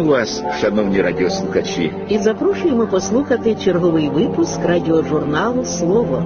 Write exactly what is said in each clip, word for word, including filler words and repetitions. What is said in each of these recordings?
Вітаємо вас, шановні радіослухачі. І запрошуємо послухати черговий випуск радіожурналу «Слово».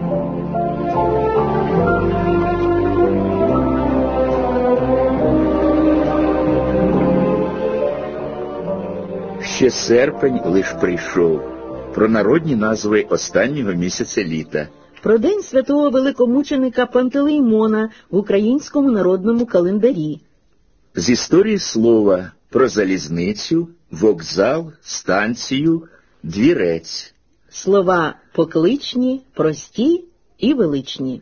Ще серпень лиш прийшов. Про народні назви останнього місяця літа. Про день святого великомученика Пантелеймона в українському народному календарі. З історії слова про залізницю, вокзал, станцію, двірець. Слова покличні, прості і величні.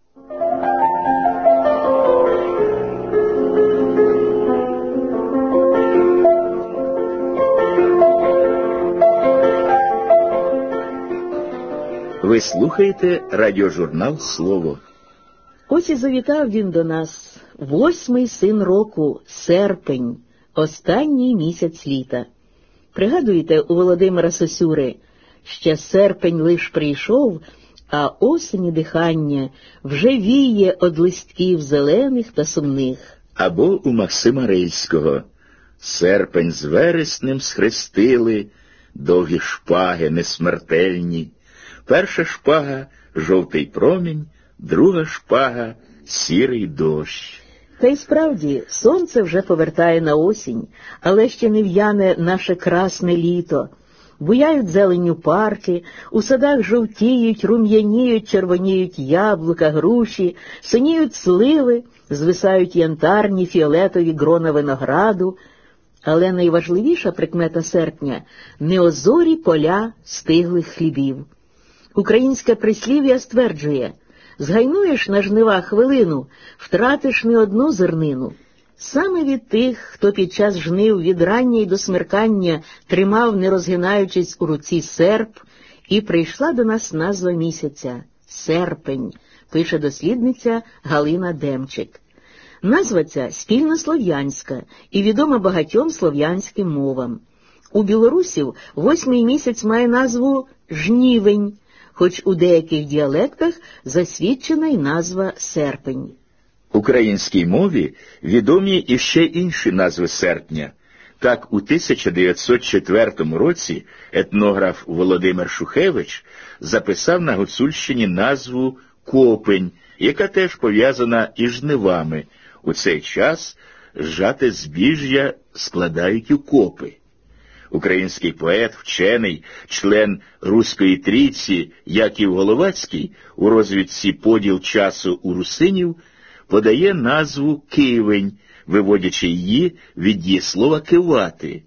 Ви слухаєте радіожурнал «Слово». Ось і завітав він до нас, восьмий син року, серпень, останній місяць літа. Пригадуєте у Володимира Сосюри: «Ще серпень лиш прийшов, а осені дихання вже віє од листків зелених та сумних». Або у Максима Рильського: «Серпень з вереснем схрестили, довгі шпаги несмертельні. Перша шпага — жовтий промінь, друга шпага — сірий дощ». Та й справді, сонце вже повертає на осінь, але ще не в'яне наше красне літо. Буяють зеленю парки, у садах жовтіють, рум'яніють, червоніють яблука, груші, синіють сливи, звисають янтарні фіолетові грона винограду. Але найважливіша прикмета серпня – неозорі поля стиглих хлібів. Українське прислів'я стверджує: «Згайнуєш на жнива хвилину, втратиш не одну зернину». Саме від тих, хто під час жнив від рання й до смеркання тримав, не розгинаючись, у руці серп, і прийшла до нас назва місяця – серпень, пише дослідниця Галина Демчик. Назва ця спільнослов'янська і відома багатьом слов'янським мовам. У білорусів восьмий місяць має назву жнівень, хоч у деяких діалектах засвідчена й назва серпень. Українській мові відомі іще інші назви серпня. Так, у тисяча дев'ятсот четвертому році етнограф Володимир Шухевич записав на Гуцульщині назву копень, яка теж пов'язана із жнивами. У цей час жате збіжжя складають у копи. Український поет, вчений, член Руської трійці Яків Головацький у розвідці «Поділ часу у русинів» подає назву кивень, виводячи її від дієслова «кивати».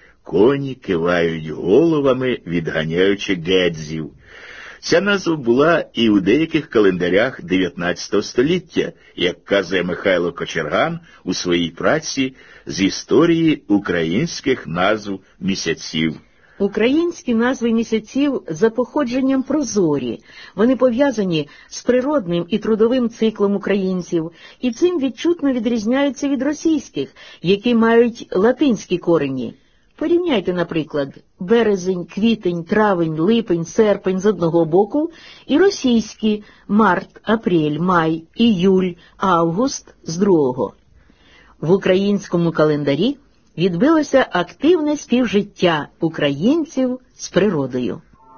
Коні кивають головами, відганяючи гедзів. Ця назва була і у деяких календарях дев'ятнадцятого століття, як казує Михайло Кочерган у своїй праці з історії українських назв місяців. Українські назви місяців за походженням прозорі. Вони пов'язані з природним і трудовим циклом українців, і цим відчутно відрізняються від російських, які мають латинські корені. Порівняйте, наприклад, березень, квітень, травень, липень, серпень з одного боку і російські март, апрель, май, іюль, август з другого. В українському календарі відбилося активне співжиття українців з природою.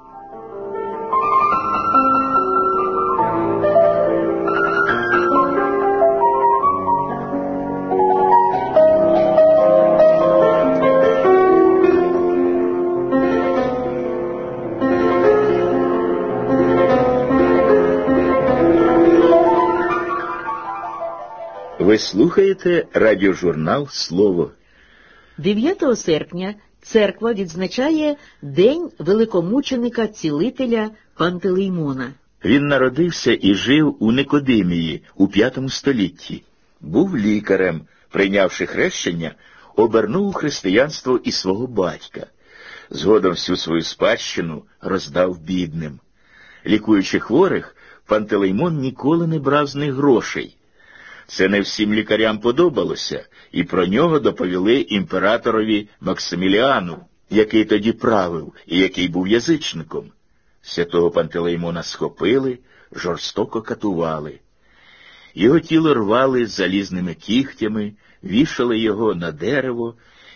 Ви слухаєте радіожурнал «Слово». дев'ятого серпня церква відзначає День великомученика-цілителя Пантелеймона. Він народився і жив у Никодимії у п'ятому столітті. Був лікарем, прийнявши хрещення, обернув у християнство і свого батька. Згодом всю свою спадщину роздав бідним. Лікуючи хворих, Пантелеймон ніколи не брав з них грошей. Це не всім лікарям подобалося, і про нього доповіли імператорові Максиміліану, який тоді правив і який був язичником. Святого Пантелеймона схопили, жорстоко катували. Його тіло рвали залізними кігтями, вішали його на дерево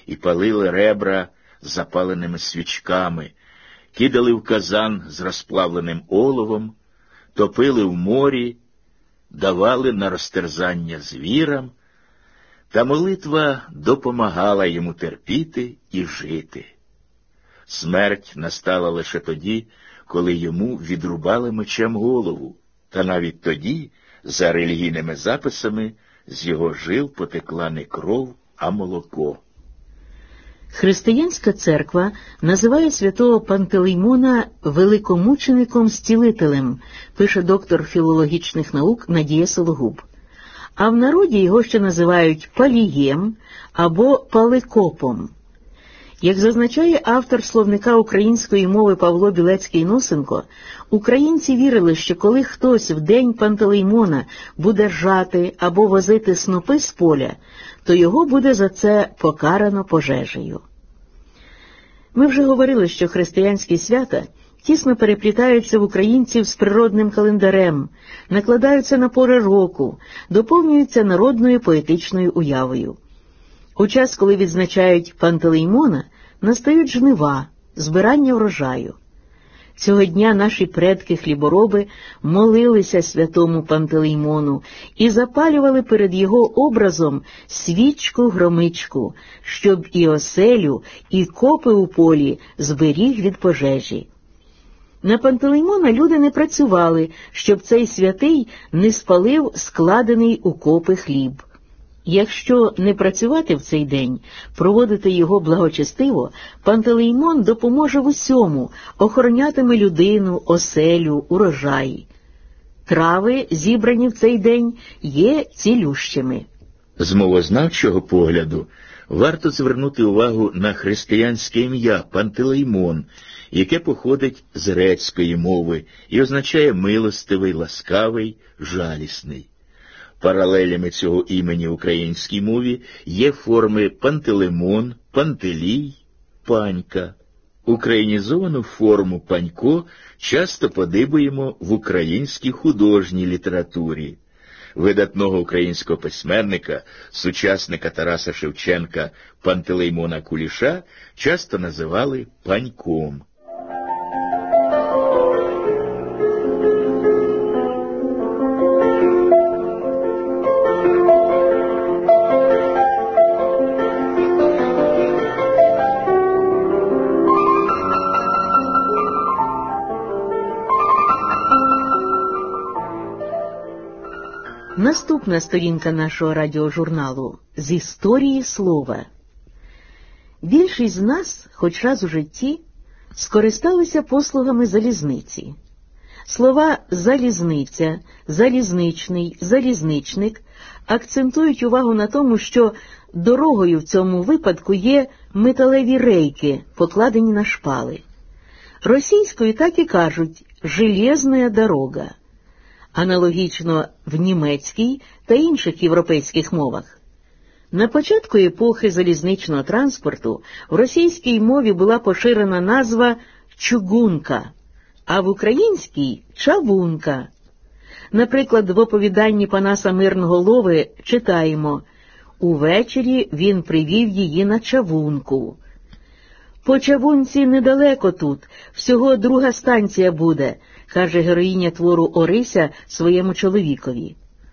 і палили ребра запаленими свічками, кидали в казан з розплавленим оловом, топили в морі, давали на розтерзання звірам, та молитва допомагала йому терпіти і жити. Смерть настала лише тоді, коли йому відрубали мечем голову, та навіть тоді, за релігійними записами, з його жил потекла не кров, а молоко. Християнська церква називає святого Пантелеймона великомучеником-зцілителем, пише доктор філологічних наук Надія Сологуб. А в народі його ще називають Палієм або Паликопом. Як зазначає автор словника української мови Павло Білецький-Носенко, українці вірили, що коли хтось в день Пантелеймона буде жати або возити снопи з поля, то його буде за це покарано пожежею. Ми вже говорили, що християнські свята тісно переплітаються в українців з природним календарем, накладаються на пори року, доповнюються народною поетичною уявою. У час, коли відзначають Пантелеймона, настають жнива, збирання врожаю. Цього дня наші предки-хлібороби молилися святому Пантелеймону і запалювали перед його образом свічку-громичку, щоб і оселю, і копи у полі зберіг від пожежі. На Пантелеймона люди не працювали, щоб цей святий не спалив складений у копи хліб. Якщо не працювати в цей день, проводити його благочестиво, Пантелеймон допоможе в усьому, охоронятиме людину, оселю, урожай. Трави, зібрані в цей день, є цілющими. З мовознавчого погляду варто звернути увагу на християнське ім'я Пантелеймон, яке походить з грецької мови і означає «милостивий», «ласкавий», «жалісний». Паралелями цього імені в українській мові є форми Пантелеймон, Пантелій, Панька. Українізовану форму Панько часто подибуємо в українській художній літературі. Видатного українського письменника, сучасника Тараса Шевченка Пантелеймона Куліша часто називали Паньком. Наступна сторінка нашого радіожурналу «З історії слова». Більшість з нас, хоч раз у житті, скористалися послугами залізниці. Слова «залізниця», «залізничний», «залізничник» акцентують увагу на тому, що дорогою в цьому випадку є металеві рейки, покладені на шпали. Російською так і кажуть «железна дорога». Аналогічно в німецькій та інших європейських мовах. На початку епохи залізничного транспорту в російській мові була поширена назва «чугунка», а в українській – «чавунка». Наприклад, в оповіданні Панаса Мирноголови читаємо «Увечері він привів її на чавунку». «По чавунці недалеко тут, всього друга станція буде», каже героїня твору Орися своєму чоловікові.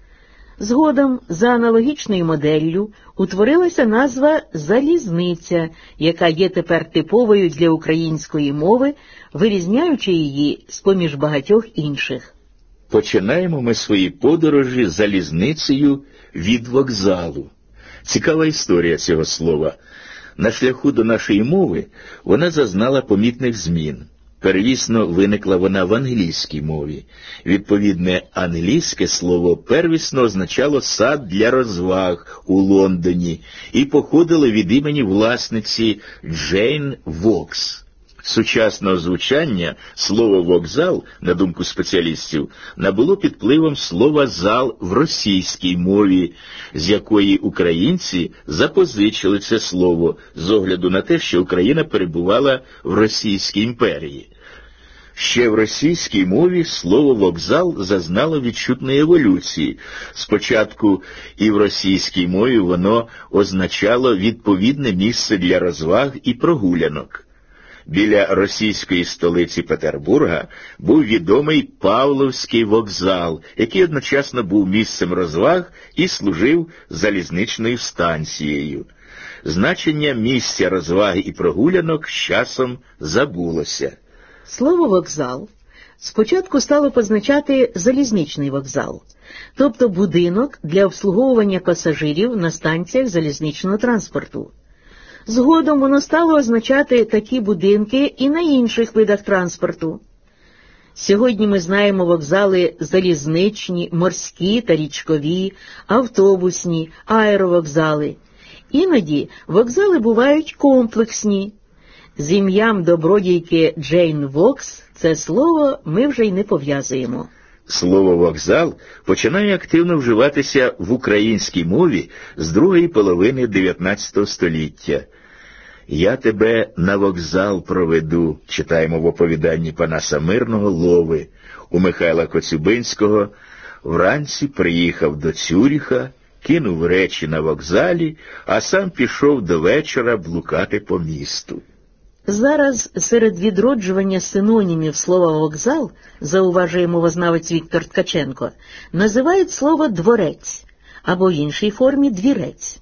Згодом, за аналогічною моделлю, утворилася назва «залізниця», яка є тепер типовою для української мови, вирізняючи її з-поміж багатьох інших. Починаємо ми свої подорожі залізницею від вокзалу. Цікава історія цього слова. На шляху до нашої мови вона зазнала помітних змін. Первісно виникла вона в англійській мові. Відповідне англійське слово первісно означало «сад для розваг» у Лондоні і походило від імені власниці Джейн Вокс. Сучасного звучання слово «вокзал», на думку спеціалістів, набуло під впливом слова «зал» в російській мові, з якої українці запозичили це слово з огляду на те, що Україна перебувала в Російській імперії. Ще в російській мові слово «вокзал» зазнало відчутної еволюції. Спочатку і в російській мові воно означало відповідне місце для розваг і прогулянок. Біля російської столиці Петербурга був відомий Павловський вокзал, який одночасно був місцем розваг і служив залізничною станцією. Значення місця розваги і прогулянок з часом забулося. Слово «вокзал» спочатку стало позначати залізничний вокзал, тобто будинок для обслуговування пасажирів на станціях залізничного транспорту. Згодом воно стало означати такі будинки і на інших видах транспорту. Сьогодні ми знаємо вокзали залізничні, морські та річкові, автобусні, аеровокзали. Іноді вокзали бувають комплексні. З ім'ям добродійки Джейн Вокс це слово ми вже й не пов'язуємо. Слово «вокзал» починає активно вживатися в українській мові з другої половини дев'ятнадцятого століття. «Я тебе на вокзал проведу», читаємо в оповіданні Панаса Мирного «Лови». У Михайла Коцюбинського «Вранці приїхав до Цюріха, кинув речі на вокзалі, а сам пішов до вечора блукати по місту». Зараз серед відроджування синонімів слова «вокзал», зауважує мовознавець Віктор Ткаченко, називають слово «дворець» або в іншій формі «двірець».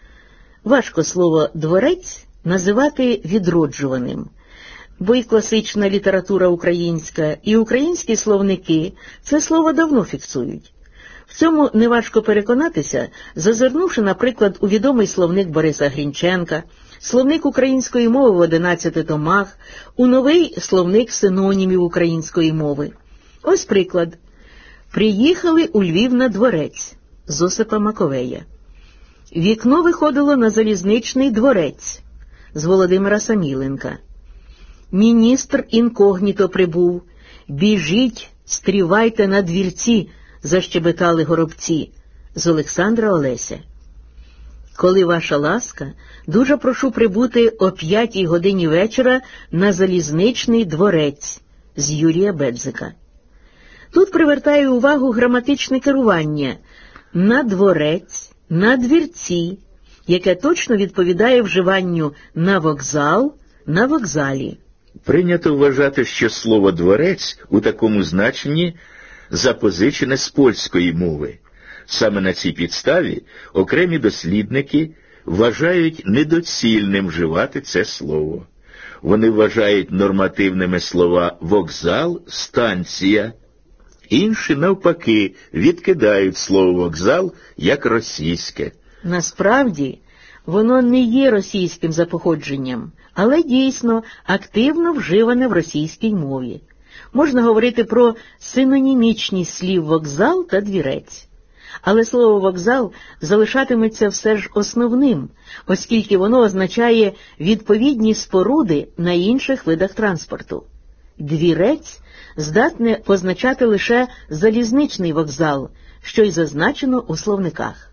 Важко слово «дворець» називати відроджуваним, бо і класична література українська, і українські словники це слово давно фіксують. В цьому неважко переконатися, зазирнувши, наприклад, у відомий словник Бориса Грінченка, словник української мови в одинадцяти томах, у новий словник синонімів української мови. Ось приклад. «Приїхали у Львів на дворець» з Осипа Маковея. «Вікно виходило на залізничний дворець» з Володимира Саміленка. «Міністр інкогніто прибув. Біжіть, стрівайте на двірці», защебетали горобці з Олександра Олеся. «Коли ваша ласка, дуже прошу прибути о п'ятій годині вечора на залізничний дворець» з Юрія Бедзика. Тут привертає увагу граматичне керування «на дворець», «на двірці», яке точно відповідає вживанню «на вокзал», «на вокзалі». Прийнято вважати, що слово «дворець» у такому значенні запозичене з польської мови. Саме на цій підставі окремі дослідники вважають недоцільним вживати це слово. Вони вважають нормативними слова «вокзал», «станція». Інші, навпаки, відкидають слово «вокзал» як російське. Насправді, воно не є російським за походженням, але дійсно активно вживане в російській мові. Можна говорити про синонімічність слів «вокзал» та «двірець». Але слово «вокзал» залишатиметься все ж основним, оскільки воно означає відповідні споруди на інших видах транспорту. «Двірець» здатне позначати лише залізничний вокзал, що й зазначено у словниках.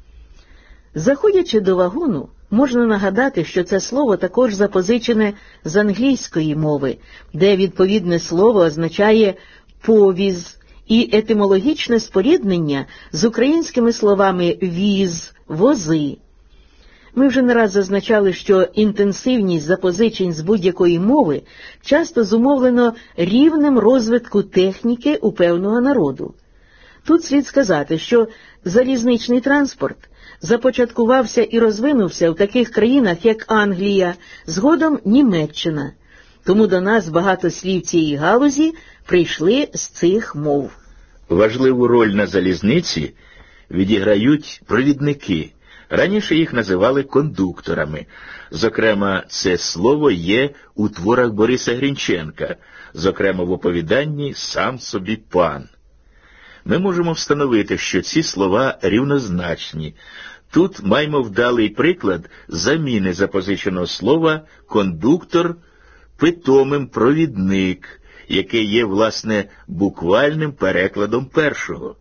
Заходячи до вагону, можна нагадати, що це слово також запозичене з англійської мови, де відповідне слово означає «повіз», і етимологічне споріднення з українськими словами «віз», «вози». Ми вже не раз зазначали, що інтенсивність запозичень з будь-якої мови часто зумовлено рівнем розвитку техніки у певного народу. Тут слід сказати, що залізничний транспорт започаткувався і розвинувся в таких країнах, як Англія, згодом Німеччина. Тому до нас багато слів цієї галузі прийшли з цих мов. Важливу роль на залізниці відіграють провідники. Раніше їх називали кондукторами. Зокрема, це слово є у творах Бориса Грінченка, зокрема в оповіданні «Сам собі пан». Ми можемо встановити, що ці слова рівнозначні. Тут маємо вдалий приклад заміни запозиченого слова «кондуктор» питомим «провідник», яке є, власне, буквальним перекладом першого.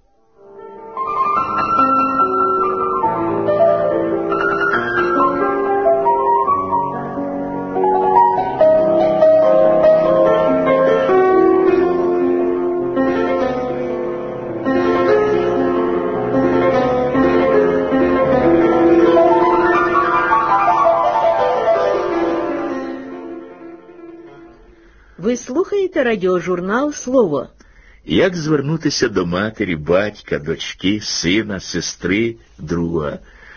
слухаєте радіожурнал «Слово». Як звернутися до матері, батька, дочки, сина, сестри, друга?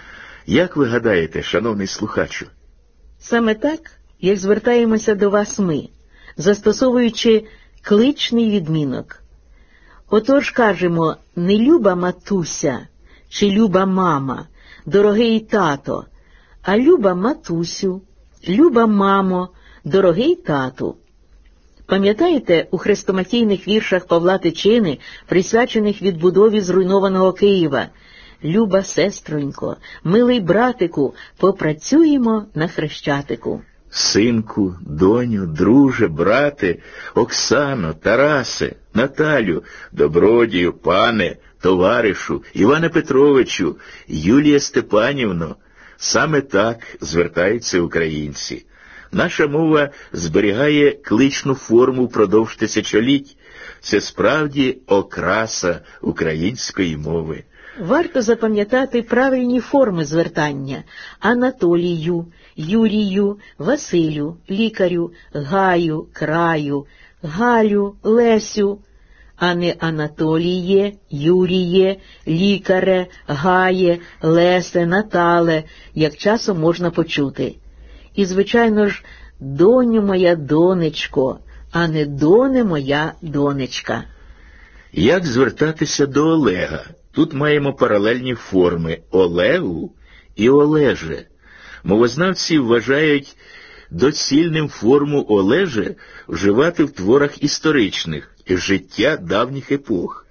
Як ви гадаєте, шановний слухачу? Саме так, як звертаємося до вас ми, застосовуючи кличний відмінок. Отож кажемо не люба матуся чи люба мама, дорогий тато, а люба матусю, люба мамо, дорогий тату. Пам'ятаєте у хрестоматійних віршах Павла Тичини, присвячених відбудові зруйнованого Києва? Люба сестронько, милий братику, попрацюємо на Хрещатику. Синку, доню, друже, брате, Оксано, Тарасе, Наталю, добродію, пане, товаришу, Іване Петровичу, Юлія Степанівно. Саме так звертаються українці. Наша мова зберігає кличну форму впродовж тисячоліть. Це справді окраса української мови. Варто запам'ятати правильні форми звертання: Анатолію, Юрію, Василю, лікарю, Гаю, краю, Галю, Лесю, а не Анатоліє, Юріє, лікаре, Гає, Лесе, Натале, як часом можна почути. І, звичайно ж, доню моя донечко, а не доне моя донечка. Як звертатися до Олега? Тут маємо паралельні форми Олегу і Олеже. Мовознавці вважають доцільним форму Олеже вживати в творах історичних і життя давніх епох.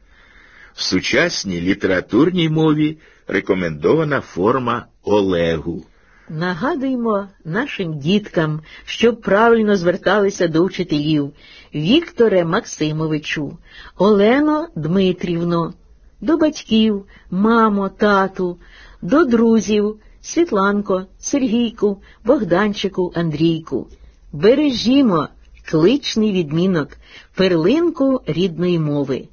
В сучасній літературній мові рекомендована форма Олегу. Нагадуємо нашим діткам, щоб правильно зверталися до вчителів: Вікторе Максимовичу, Олено Дмитрівно, до батьків, мамо, тату, до друзів, Світланко, Сергійку, Богданчику, Андрійку. Бережімо кличний відмінок, перлинку рідної мови.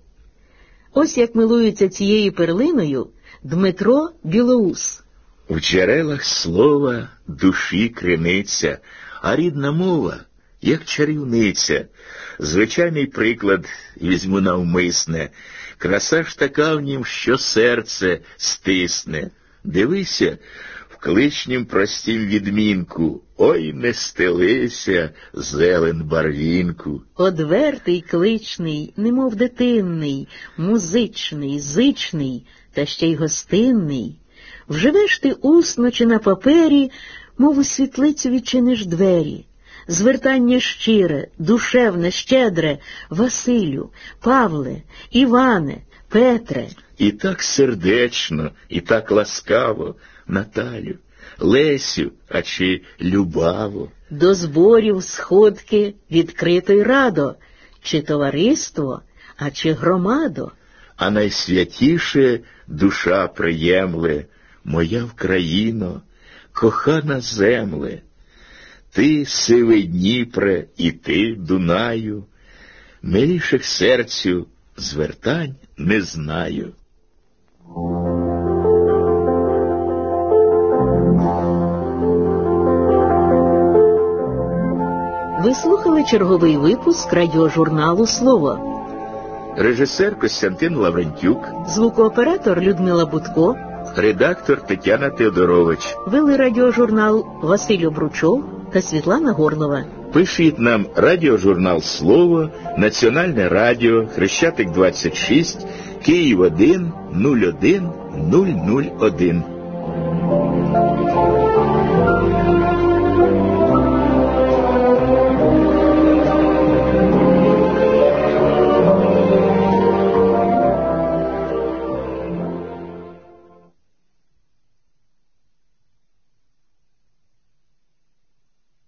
Ось як милується цією перлиною Дмитро Білоус. В джерелах слова душі криниця, а рідна мова, як чарівниця. Звичайний приклад візьму навмисне. Краса ж така в нім, що серце стисне. Дивися в кличнім простім відмінку: ой, не стелися, зелен барвінку. Одвертий кличний, немов дитинний, музичний, зичний, та ще й гостинний. Вживеш ти усно чи на папері, мов у світлицю відчиниш двері. Звертання щире, душевне, щедре: Василю, Павле, Іване, Петре. І так сердечно, і так ласкаво: Наталю, Лесю, а чи Любаво. До зборів сходки відкрито й радо, чи товариство, а чи громадо. А найсвятіше душа приємле: моя Вкраїно, кохана земле. Ти, сивий Дніпре, і ти, Дунаю, миліших серцю звертань не знаю. Ви слухали черговий випуск радіожурналу «Слово». Режисер Костянтин Лаврентюк, Звукооператор Людмила Будко, редактор Тетяна Теодорович. вели радіожурнал Василь Обручов та Світлана Горлова. Пишіть нам радіожурнал «Слово», Національне радіо, Хрещатик двадцять шість, Київ один нуль один нуль нуль один.